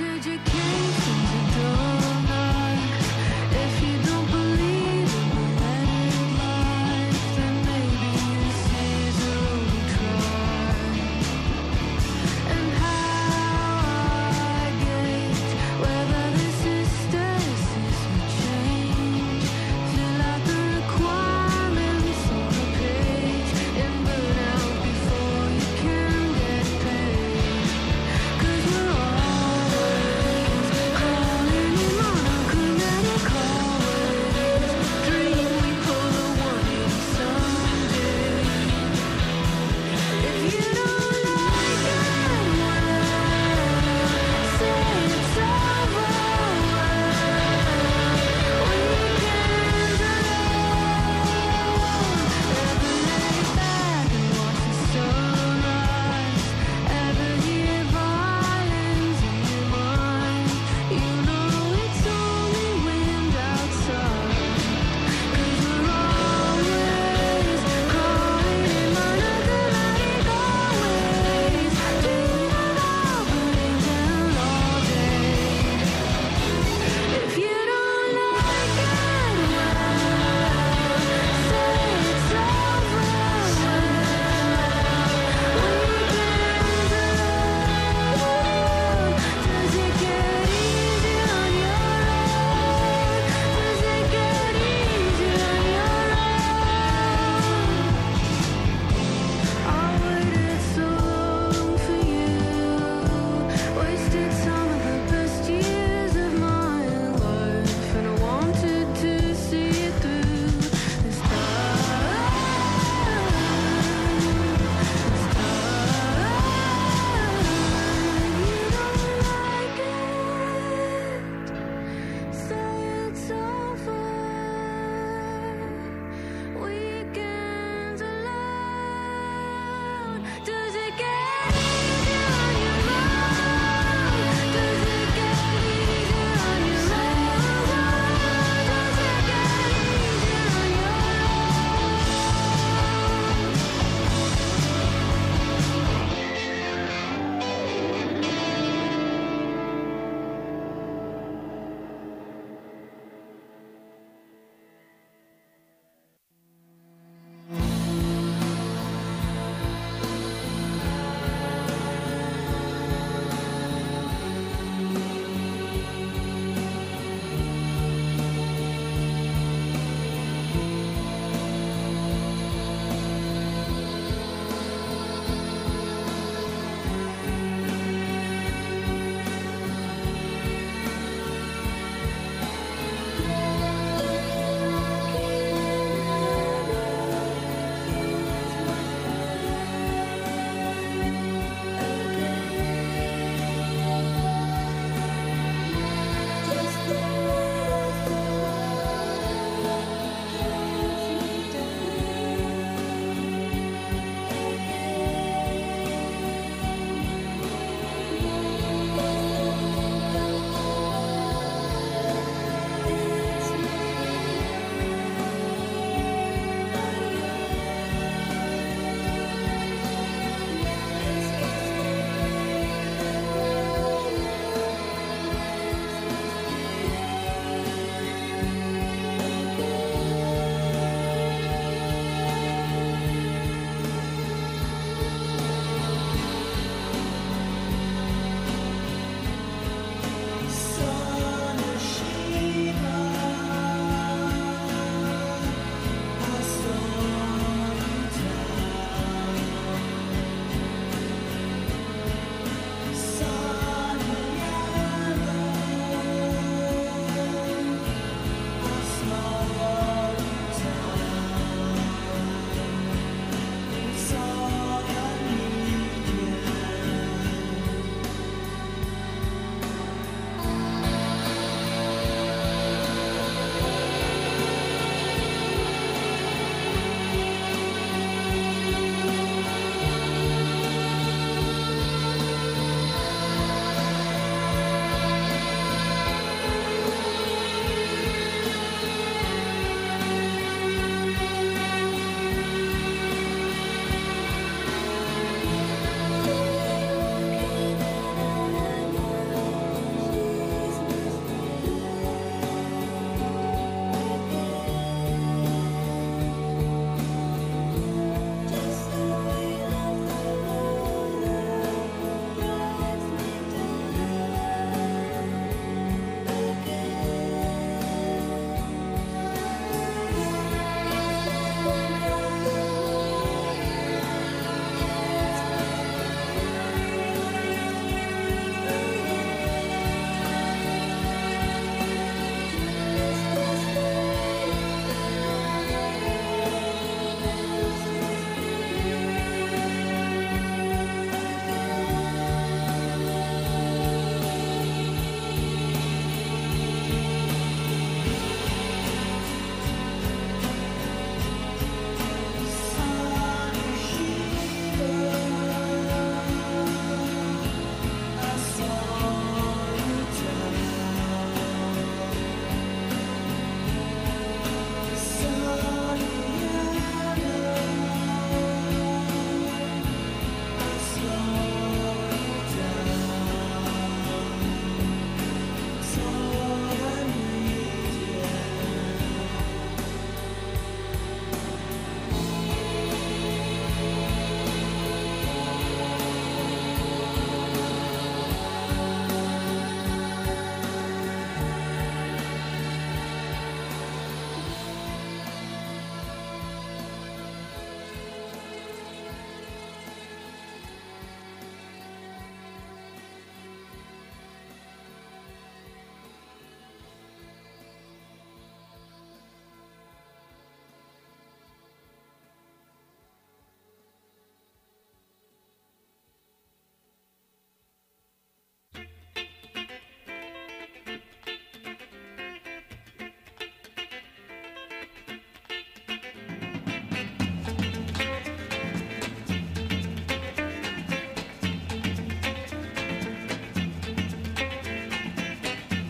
Before you can get paid, 'cause we're always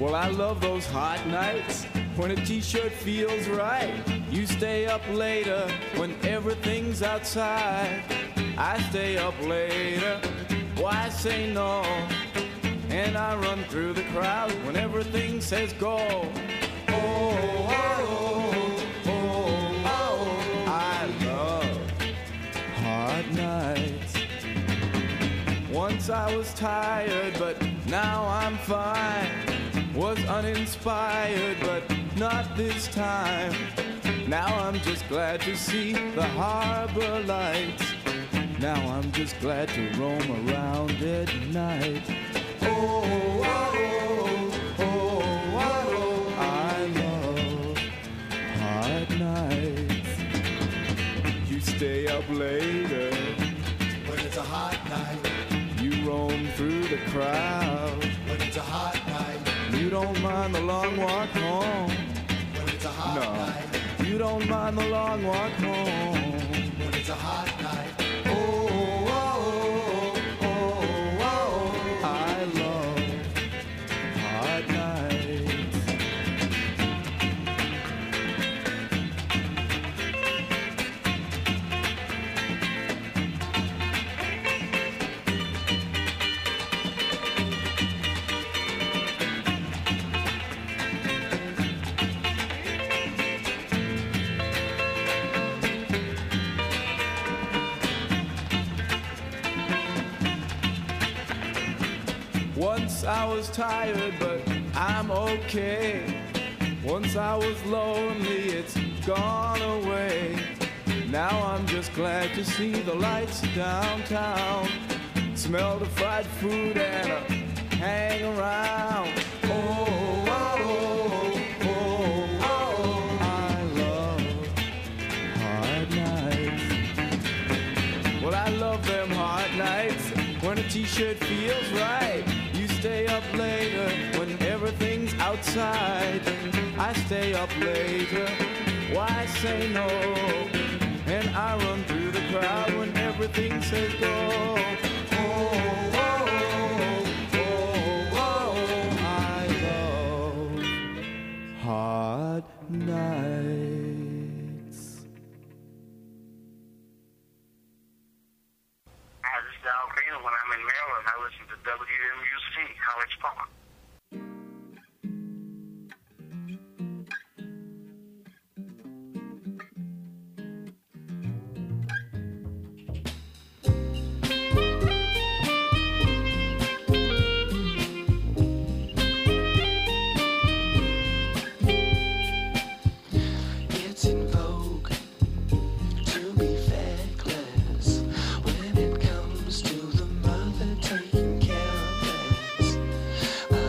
Well, I love those hot nights when a t-shirt feels right. You stay up later when everything's outside. I stay up later, why say no? And I run through the crowd when everything says go. Oh, oh, oh, oh, oh. I love hot nights. Once I was tired, but now I'm fine. Was uninspired, but not this time. Now I'm just glad to see the harbor lights. Now I'm just glad to roam around at night. Oh, oh, oh, oh, oh, oh. I love hot nights. You stay up later when it's a hot night. You roam through the crowd when it's a hot night. You don't mind the long walk home when it's a hot night. You don't mind the long walk home when it's a hot night. Oh, oh, oh, oh, oh. I love hot nights. Once I was tired, but I'm okay. Once I was lonely, it's gone away. Now I'm just glad to see the lights downtown. Smell the fried food and hang around. Oh, oh, oh, oh, oh. I love hot nights. Well, I love them hot nights when a t-shirt feels right. You stay up later when everything's outside. I stay up later, why say no? And I run through the crowd when everything says go. Oh, oh, oh, oh, oh. I love hot nights. Hi, this is Al Green. When I'm in Maryland, I listen to WMUC, College Park. It's in vogue to be feckless when it comes to the mother taking care of us.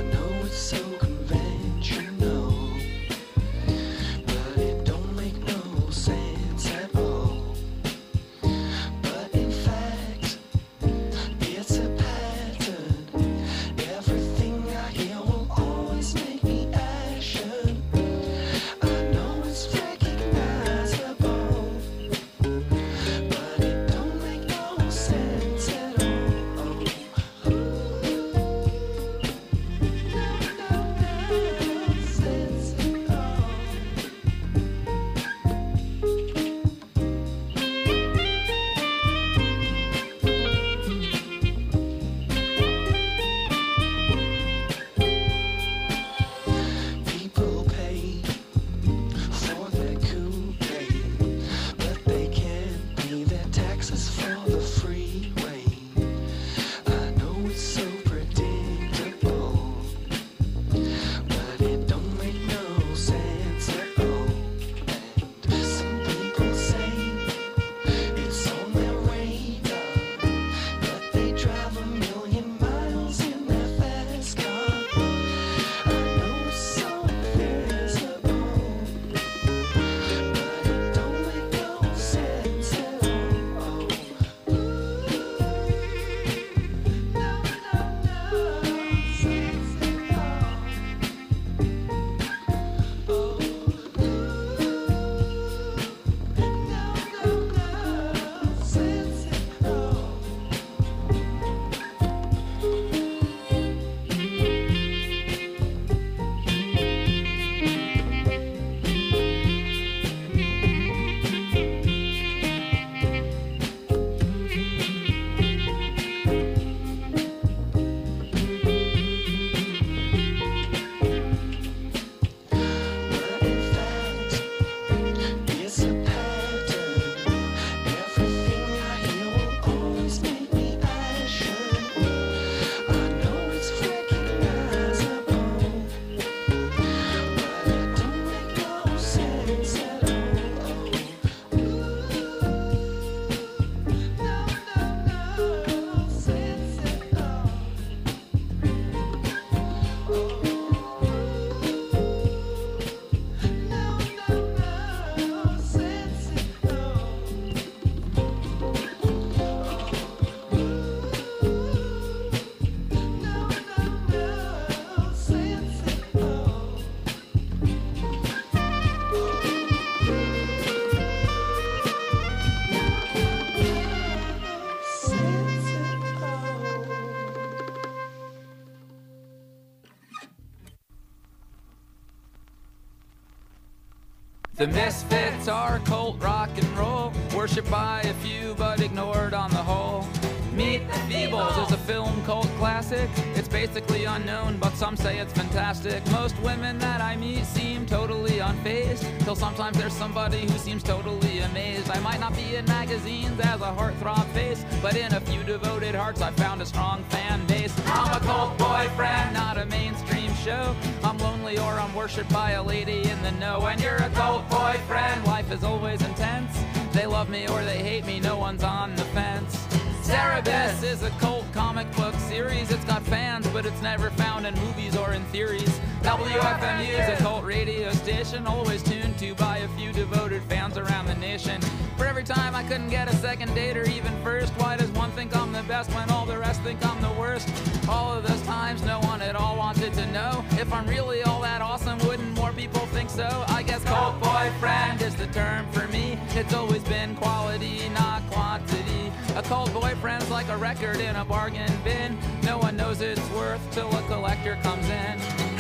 The Misfits are cult rock and roll, worshipped by a few but ignored on the whole. Meet the Feebles is a film cult classic. It's basically unknown, but some say it's fantastic. Most women that I meet seem totally unfazed, till sometimes there's somebody who seems totally amazed. I might not be in magazines as a heartthrob face, but in a few devoted hearts I found a strong fan base. I'm a cult boyfriend, not a mainstream show. I'm lonely or I'm worshipped by a lady in the know. When you're a cult boyfriend, life is always intense. They love me or they hate me, no one's on the fence. Cerebus is a cult comic book series. It's got fans, but it's never found in movies or in theories. WFMU is a cult radio station, always tuned to by a few devoted fans around the nation. For every time I couldn't get a second date or even first, why does one think I'm the best when all the rest think I'm the worst? All of those times no one at all wanted to know if I'm really all that awesome, wouldn't more people think so? I guess cult boyfriend is the term for me. It's always been quality, not quantity. A cult boyfriend's like a record in a bargain bin. No one knows its worth till a collector comes in.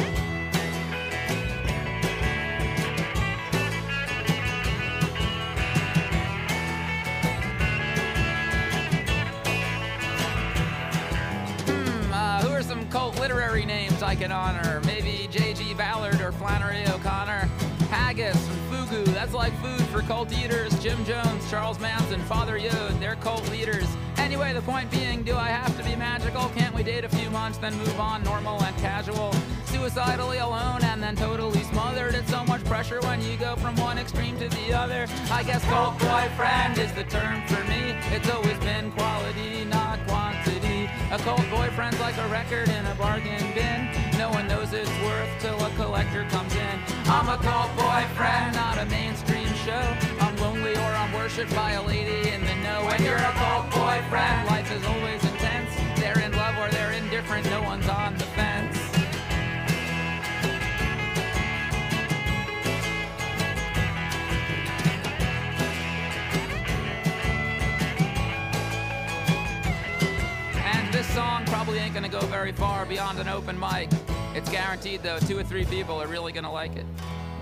Who are some cult literary names I can honor? Maybe J.G. Ballard or Flannery O'Connor. Haggis and fugu, that's like food for cult eaters. Jim Jones, Charles Manson, Father Yod, they're cult leaders. Anyway, the point being, do I have to be magical? Can't we date a few months, then move on, normal and casual? Suicidally alone and then totally smothered. It's so much pressure when you go from one extreme to the other. I guess cult boyfriend is the term for me. It's always been quality, not quantity. A cult boyfriend's like a record in a bargain bin. No one knows its worth till a collector comes in. I'm a cult boyfriend, not a mainstream show. I'm lonely or I'm worshipped by a lady in the know. When you're a cult boyfriend, life is always intense. They're in love or they're indifferent, no one's on the fence. This song probably ain't gonna go very far beyond an open mic. It's guaranteed though, 2 or 3 people are really gonna like it.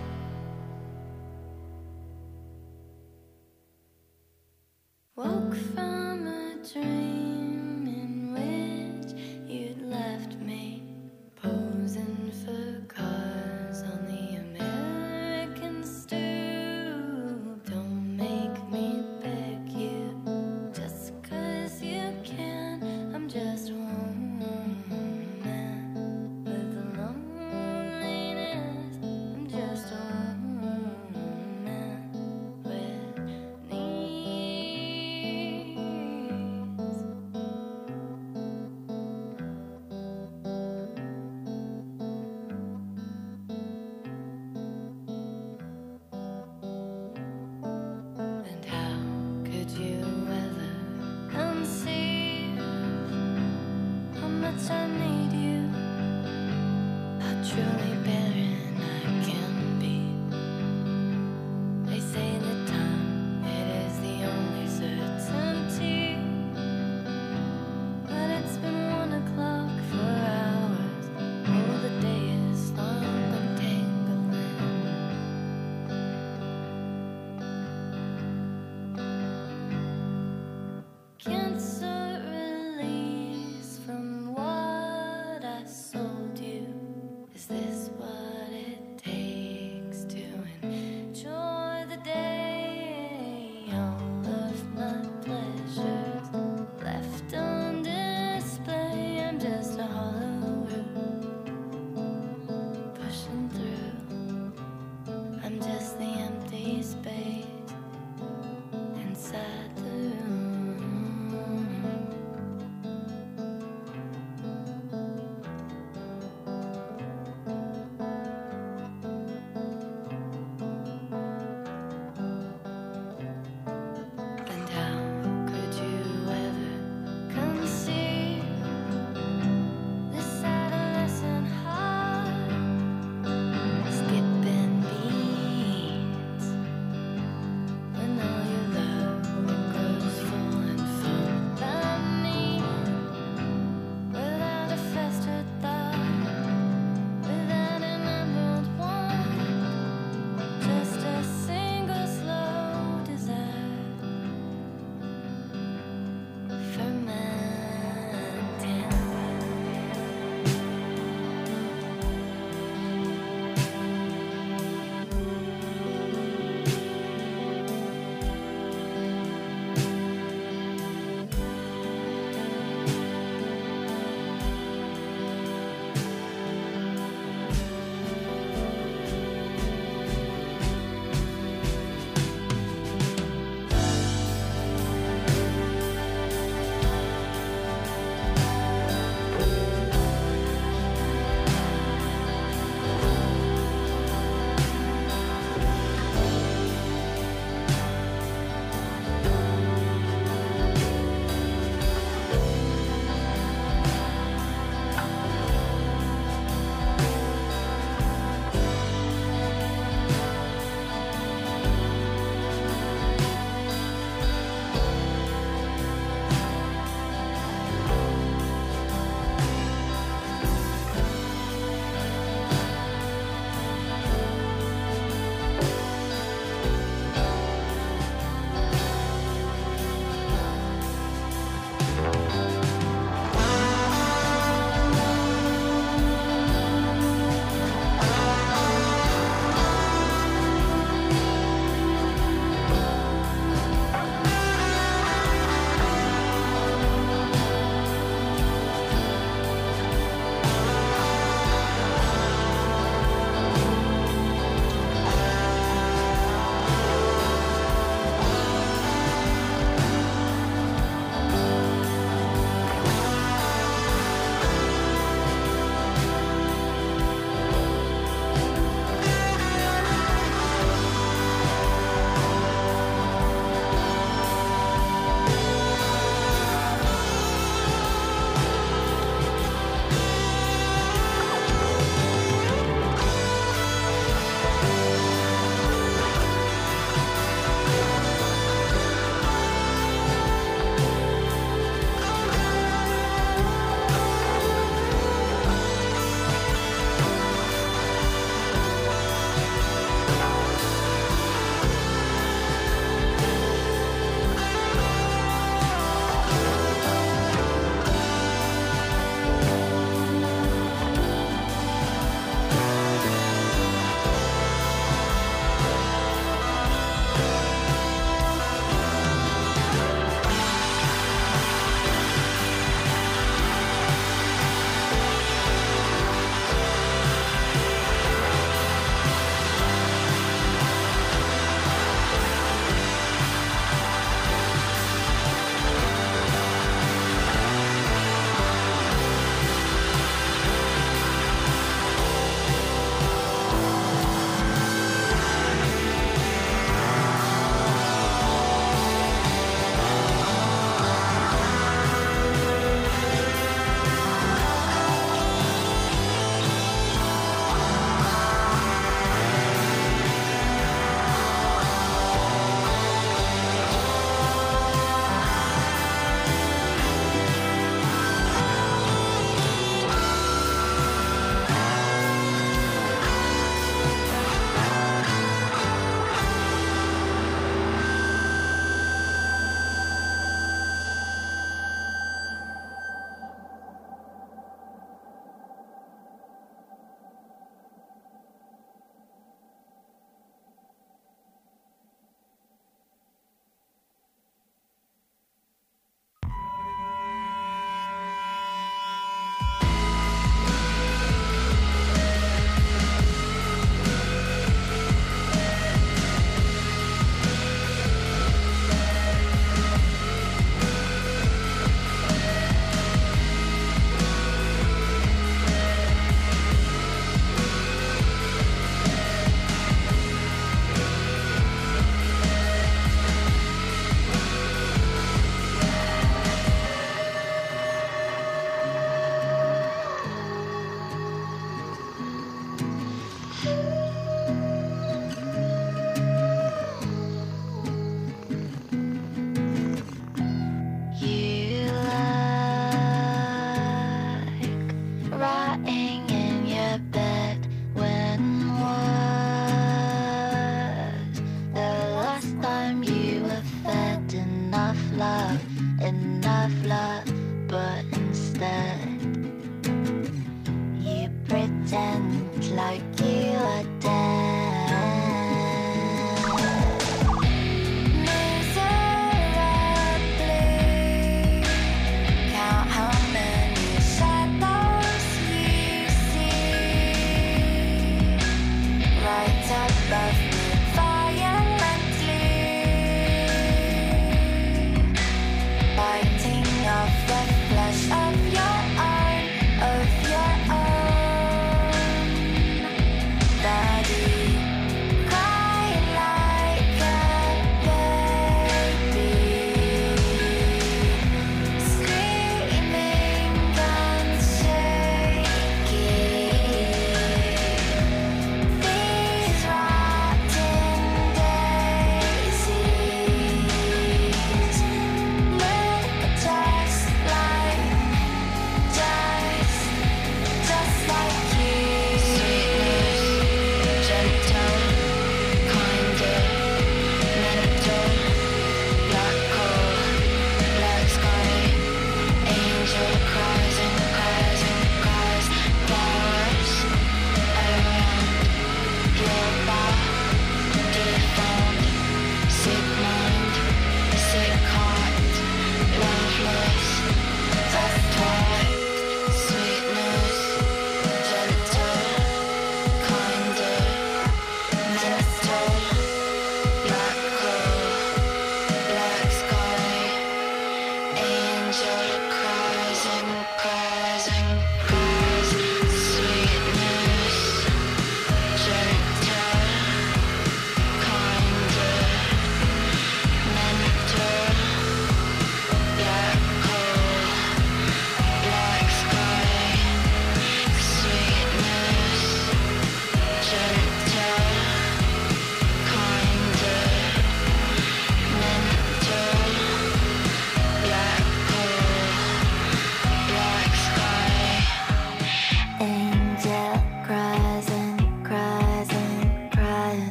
Woke from a dream in which you'd left me posing for cars on the American stoop. Don't make me beg you just 'cause you can. I'm just one man with loneliness. I'm just one man with needs. And how could you ever conceive how much I need you, how truly barren I can be? They say that time, it is the only certainty, but it's been 1 o'clock for hours. Oh, the day is long and tangling. Cancer release from what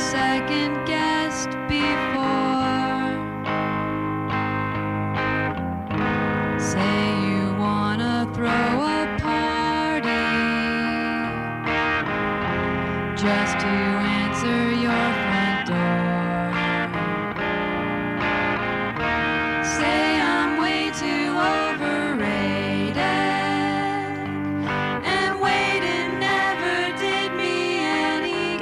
second guessed before. Say you wanna throw a party just to answer your front door. Say I'm way too overrated, and waiting never did me any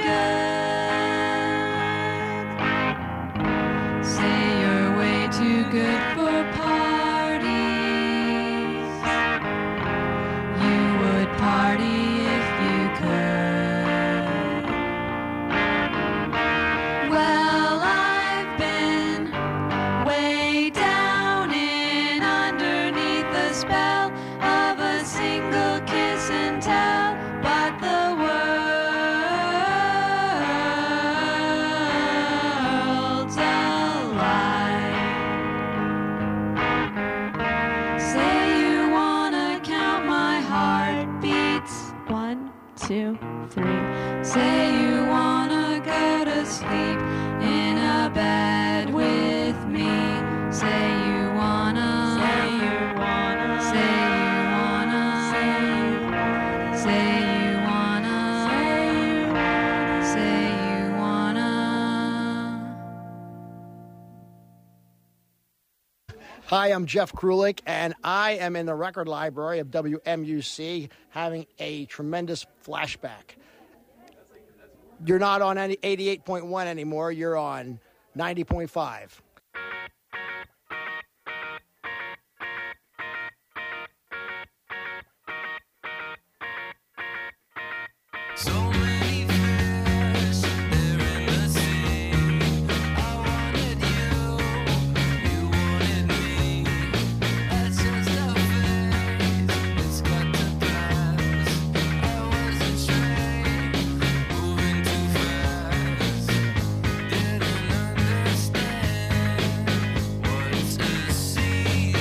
good. Say you're way too good for parties. You would party if you could. Well, I've been way down in underneath the spell of a single kiss and tell, but the world's alive. Say you wanna count my heartbeats, 1, 2, 3. Say you wanna go to sleep in a bed with me. Say you wanna. Say you wanna. Say you wanna. Say you wanna. Say you wanna. Say you wanna. Hi, I'm Jeff Krulik, and I am in the record library of WMUC having a tremendous flashback. You're not on any 88.1 anymore. You're on 90.5. So many fish there in the sea. I wanted you, you wanted me. That's just a phase, it's got to pass. I was a train moving too fast. Didn't understand what's to see.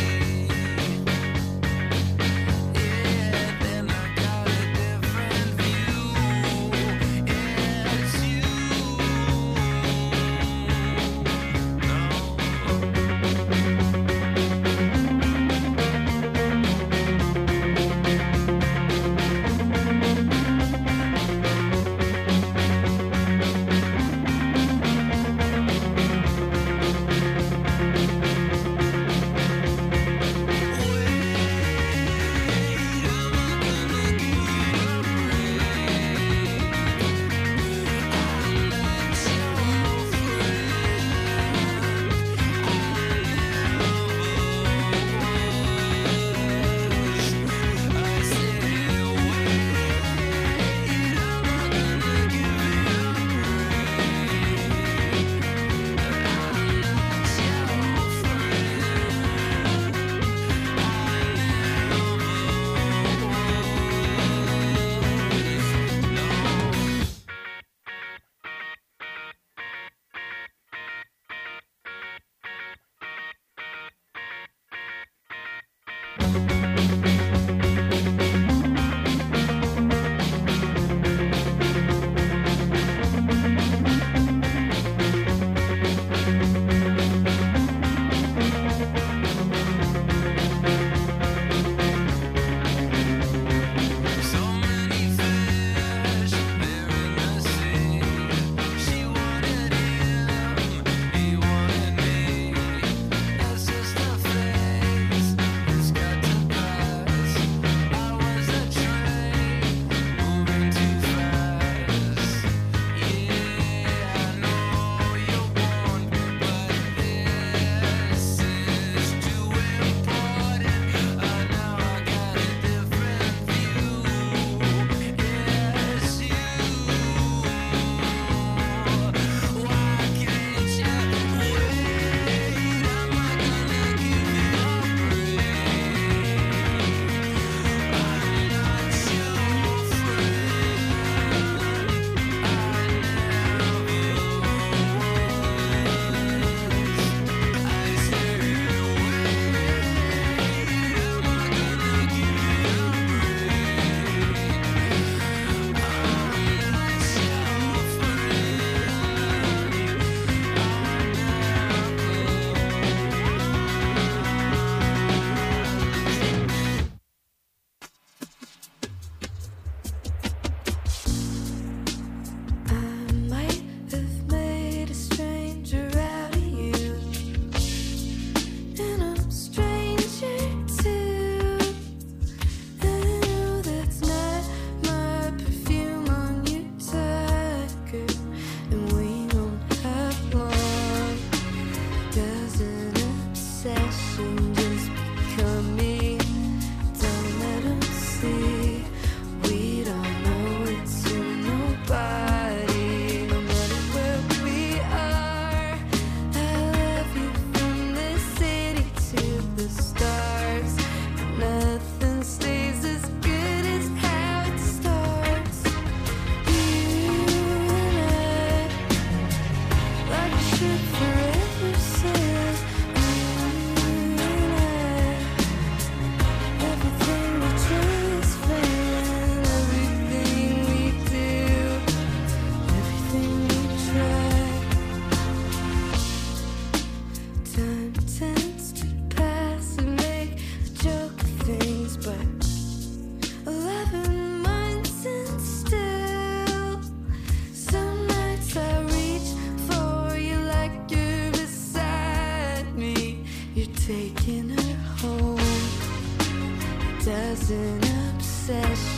Yeah, then I got a different view.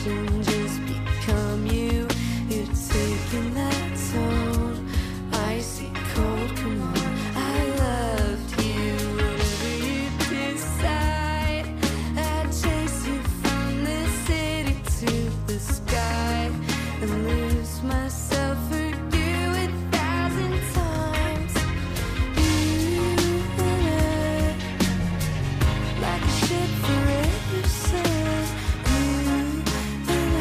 passion just become you. You're taking that toll. Icy cold, come on. I loved you. Whatever you decide, I'd chase you from the city to the sky and lose myself for you 1,000 times. You and I, like a ship forever sails. You and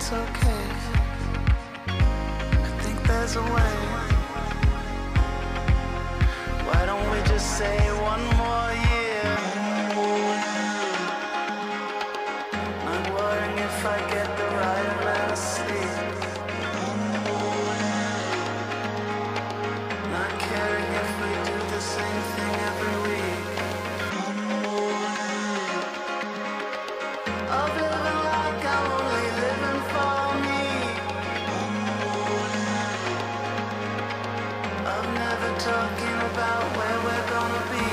it's okay. I think there's a way. Why don't we just say one more year? Not worrying if I get the right amount of sleep. Not caring if we do the same thing every week. Of living like I'm only living for me. Of never talking about where we're gonna be.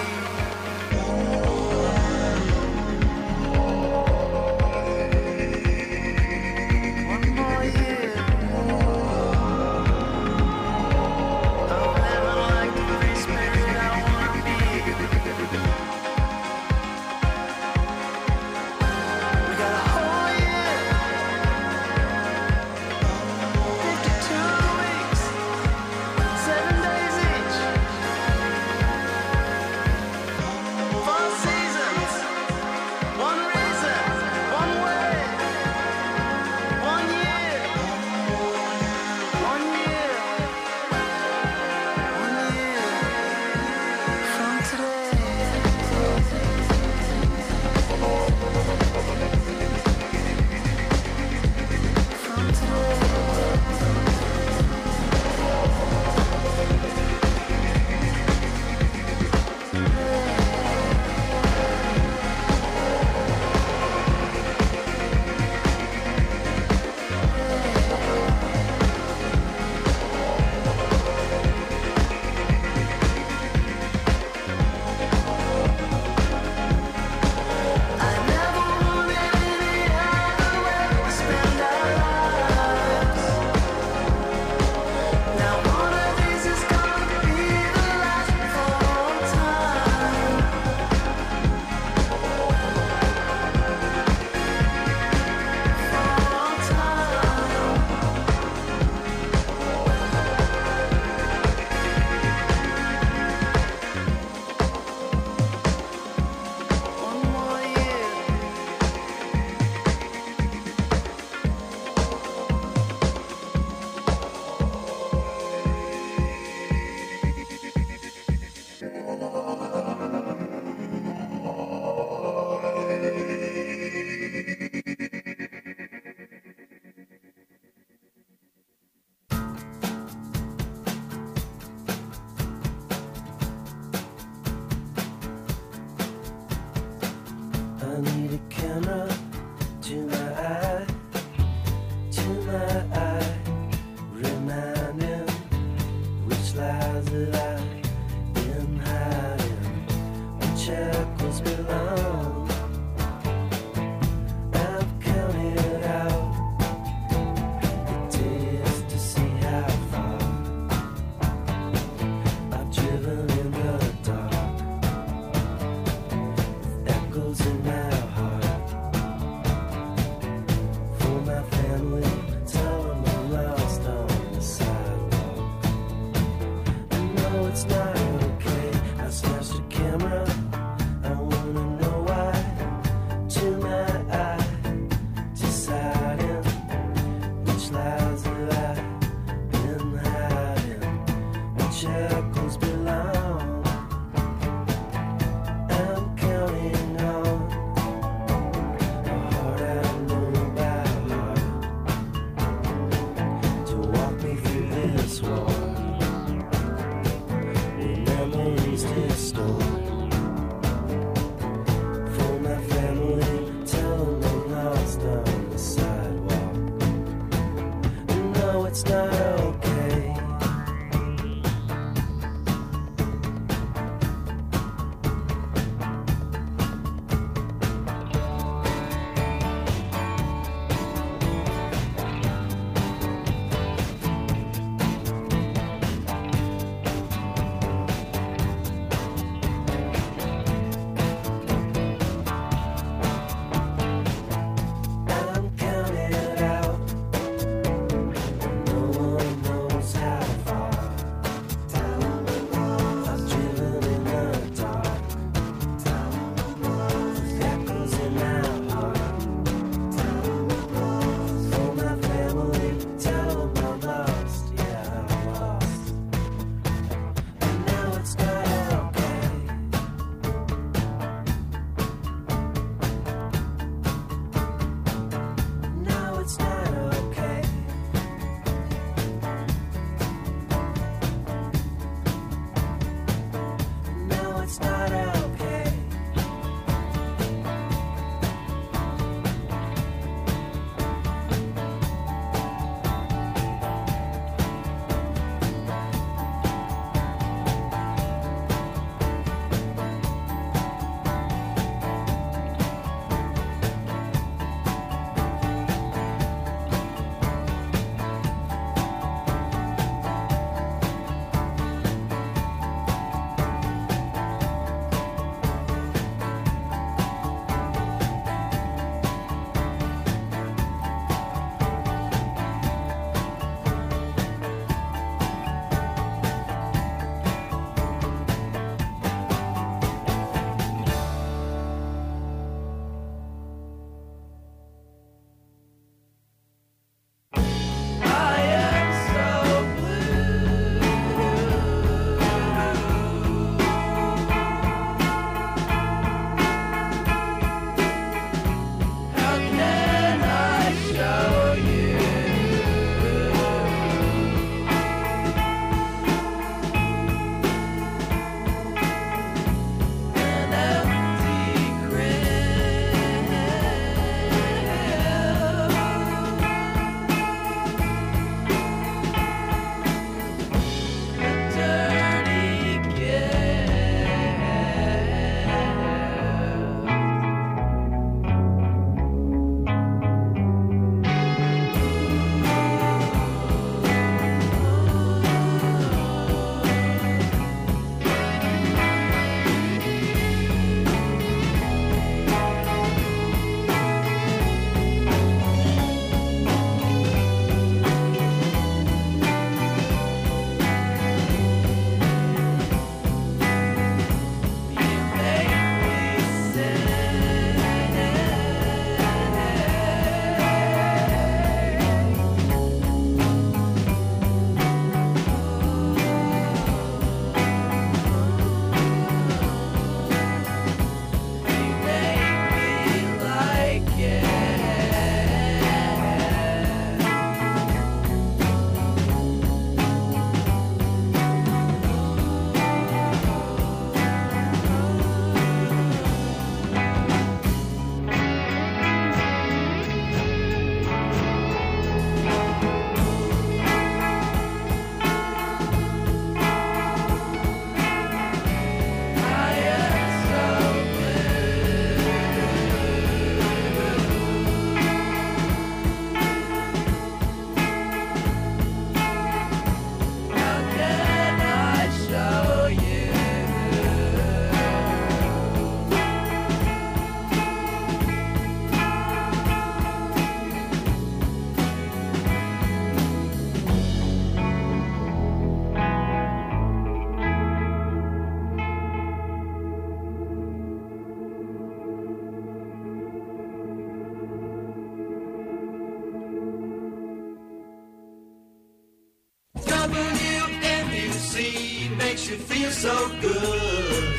WMUC makes you feel so good.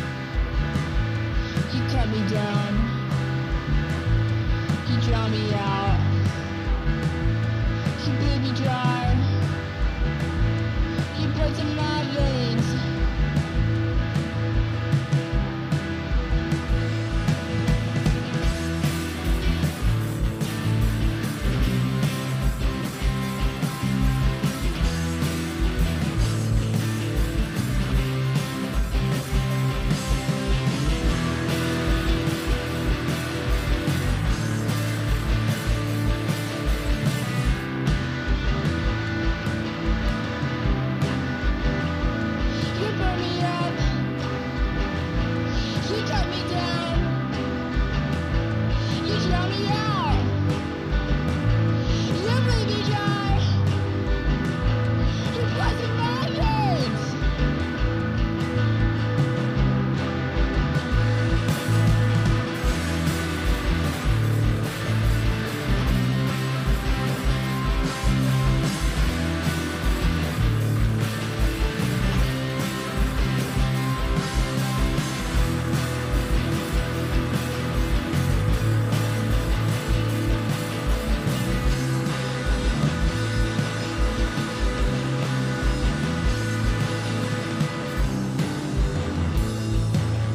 Me down, you drown me out.